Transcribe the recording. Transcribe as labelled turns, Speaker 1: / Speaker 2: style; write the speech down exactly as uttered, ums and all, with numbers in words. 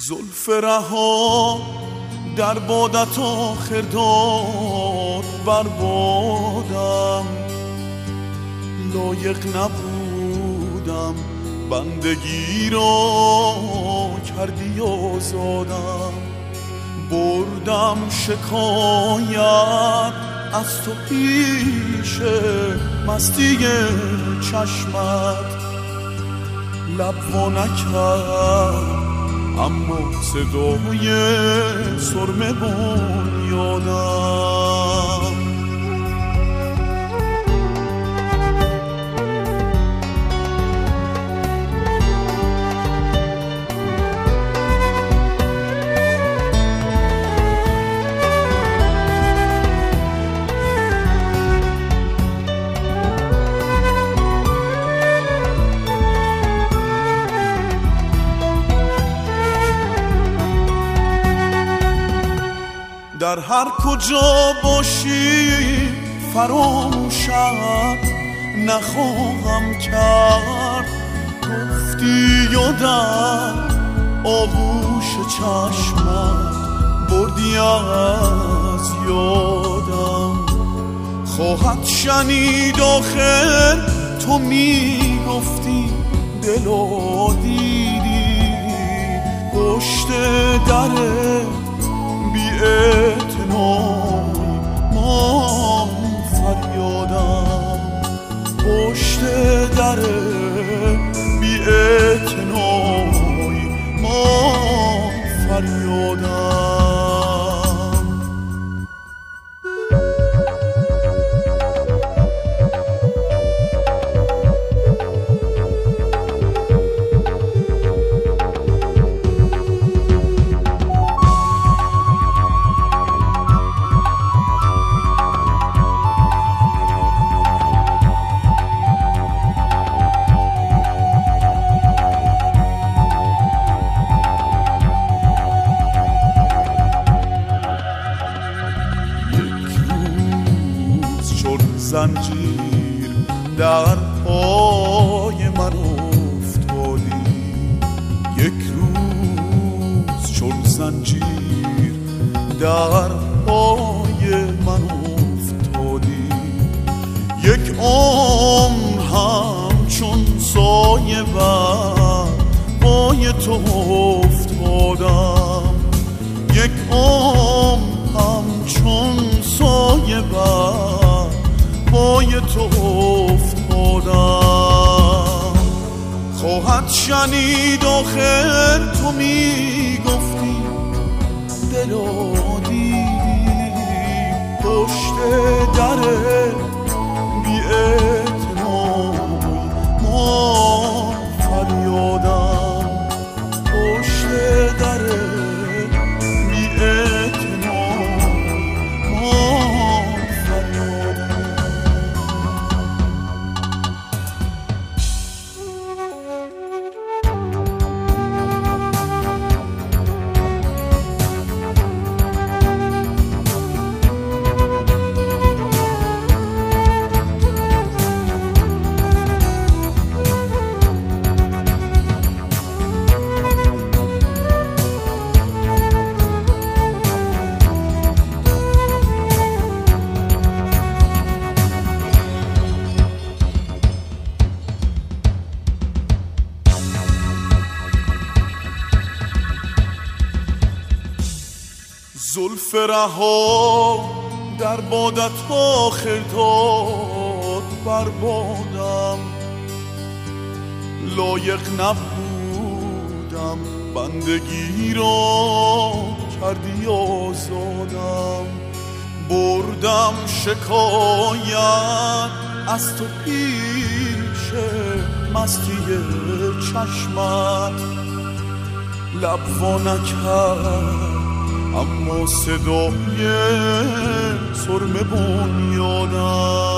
Speaker 1: زلف رها در بادت آخر داد بر بادم، لایق نبودم بندگی را کردی آزادم. بردم شکایت از تو پیش مستی چشمت، لب وا نکرد اما صدای سرمه بنیادم. در هر کجا باشی فراموشت نخواهم کرد، گفتی یادم آغوش چشمت بردی از یادم. خواهد شنید آخر تو می گفتی دلا دیدی پشت درت بی‌اعتنایی من فریادم، پشت در بی‌اعتنایی من فریادم. زنجیر در پای من افتادی، یک روز چون زنجیر در پای من افتادی، یک عمر هم چون سایه بر پای تو افتادم، یک عمر هم چون سایه بر پای تو افتادم. خواهد شنید آخر تو می گفتی دلا دیدی پشت در بی‌اعتنایی من فریادم، پشت در بی‌اعتنایی من فریادم. زلف رها در بادت آخر داد بر بادم، لایق نبودم بندگی را کردی آزادم. بردم شکایت از تو پیش مستی چشمت، لب وا نکرد اما صدای سرمه بنیادم.